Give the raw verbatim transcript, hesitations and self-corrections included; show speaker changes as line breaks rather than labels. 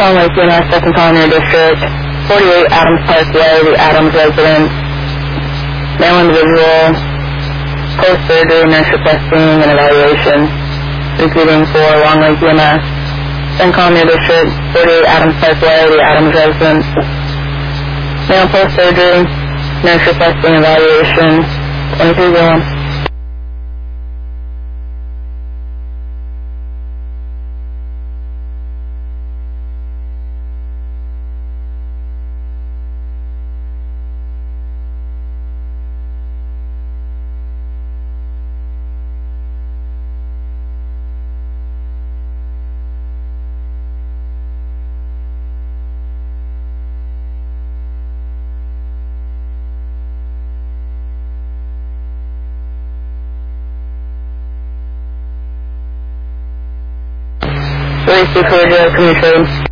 Palm Lake E M S, Second Pioneer District, forty-eight Adams Parkway, the Adams residence, male individual, post-surgery, nurse requesting an evaluation, repeating for Long Lake E M S, Second Pioneer District, forty-eight Adams Parkway, the Adams residence, male post-surgery, nurse requesting evaluation, twenty-three oh one. Race Georgia, Community Trade.